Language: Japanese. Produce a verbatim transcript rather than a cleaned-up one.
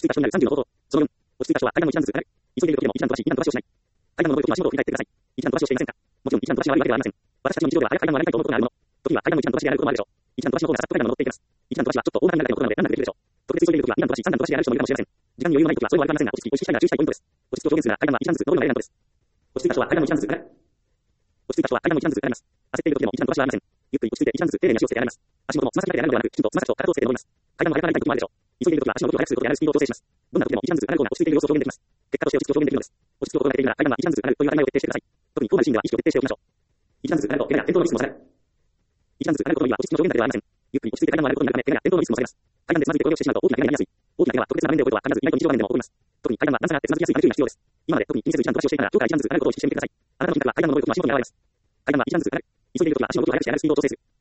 着いた人になるさんじゅうの方法。そのよん、落ち着いた人は階段の一段ずつ上がる。急いでいる時でも一段飛ばし、二段飛ばしをしない。階段の上る時に足元を振り返ってください。一段飛ばしをしていませんか？もちろん一段飛ばしが悪いわけではありません。私たちの日常では早く階段を上がりたいと思うことがあるもの。時には階段の一段飛ばしであることもあるでしょう。一段飛ばしの方がさっと階段を登っていきます。一段飛ばしはちょっと大掛かりなことなので難なくできるでしょう。特別急いでいる時は二段飛ばし、三段飛ばしである人もいるかもしれません。時間に余裕のない時はそれは悪くありませんが、落ち着き、意識したいなら注意したいポイントです。落ち着きを表現するなら階段は一段ずつ登るのがエレガントです。落ち着いた人は階段の一段ずつ上がる。落ち着いた人は階段の一段ずつ上がります。焦っている時でも一段飛ばしはありません。ゆっくり落ち着いて一段ずつ丁寧に足をつけて上がります。足元もつま先だけで上がるのではなく、きちんとつま先とかかとをつけて登ります。階段も早く上がりたい時もあるでしょう。急いでいる時は足の動きを速くすることで上がるスピードを調整します。どんな時でも一段ずつ上がる方が落ち着いている様子を表現できます。結果として落ち着きを表現できるのです。落ち着きを心がけているなら階段は一段ずつ上がるという当たり前を徹底してください。特にこうなるシーンでは意識を徹底しておきましょう。一段ずつ上がると怪我や転倒のリスクも下がる。一段ずつ上がることには落ち着きの表現だけではありません。ゆっくり落ち着いて階段を上がることになるため、怪我や転倒のリスクも下がります。階段でつまずいて転倒してしまうと大きな怪我になりやすい。大きな怪我は特別な場面で起こるとは必ず意外と日常場面でも起こります。特に階段は段差があってつまずきやすいため注意が必要です。今まで特に気にせず一段飛ばしをしていたら、今日から一段ずつ上がることを意識してみてください。あなたの品格は階段の上ることも足元に現れます。階段は一段ずつ上がる。急いでいるときは足の動きを速くして上がるスピードを調整する。